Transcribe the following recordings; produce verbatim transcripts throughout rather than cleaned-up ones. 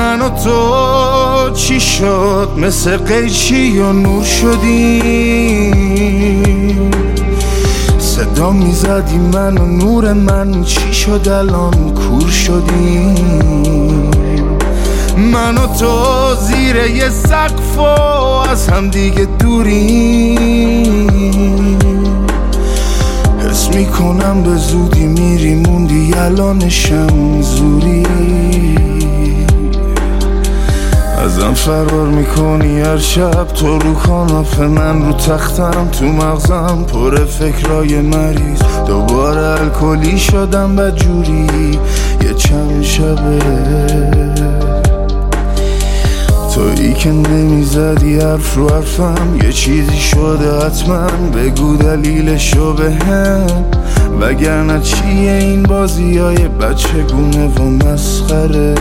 من و تو چی شد؟ مثل قیچی یا نور شدیم؟ صدا میزدی من و نور من چی شد الان کور شدیم؟ من و تو زیر یه سقف و از هم دیگه دوریم. حس میکنم به زودی میری موندی الانشم زوری. ازم فرار میکنی هر شب تو رو کاناپه، من رو تختم تو مغزم پر فکرای مریض. دوباره الکلی شدم بدجوری یه چند شبه. تویی که نمیزدی حرف رو حرفم، یه چیزی شده حتما بگو دلیلشو بهم، وگرنه چیه این بازی های بچه گونه و مسخره؟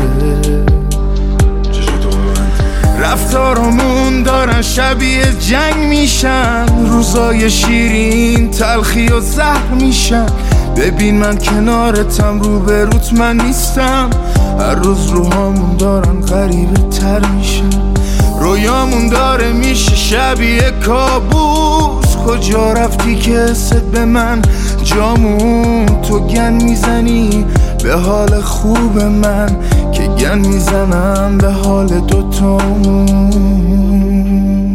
رفتارمون دارن شبیه جنگ میشن، روزای شیرین تلخی و زهر میشن. ببین من کنارتم روبروت من نیستم، هر روز روهامون دارن غریبه تر میشن. رویامون داره میشه شبیه کابوس. کجا رفتی که حست به من جامون؟ تو گن میزنی به حال خوب من که گن میزنم به حال دوتامون.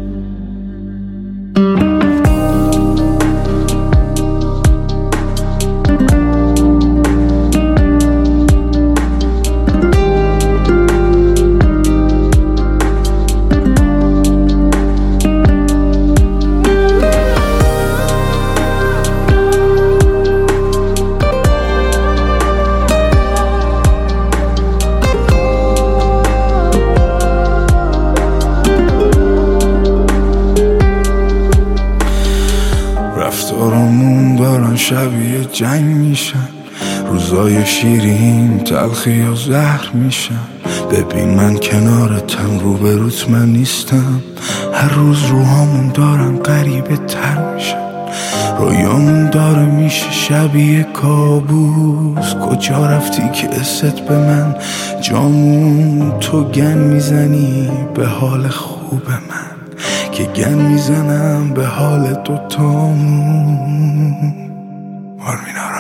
رفتارمون دارن شبیه جنگ میشن، روزای شیرین تلخی و زهر میشن. ببین من کنارتم روبروت من نیستم، هر روز روهامون دارن غریبه تر میشن. رویامون داره میشه شبیه کابوس. کجا رفتی که حست به من جامون؟ تو گن میزنی به حال خوب من که گن میزنم به حال دوتامون. آرمینا.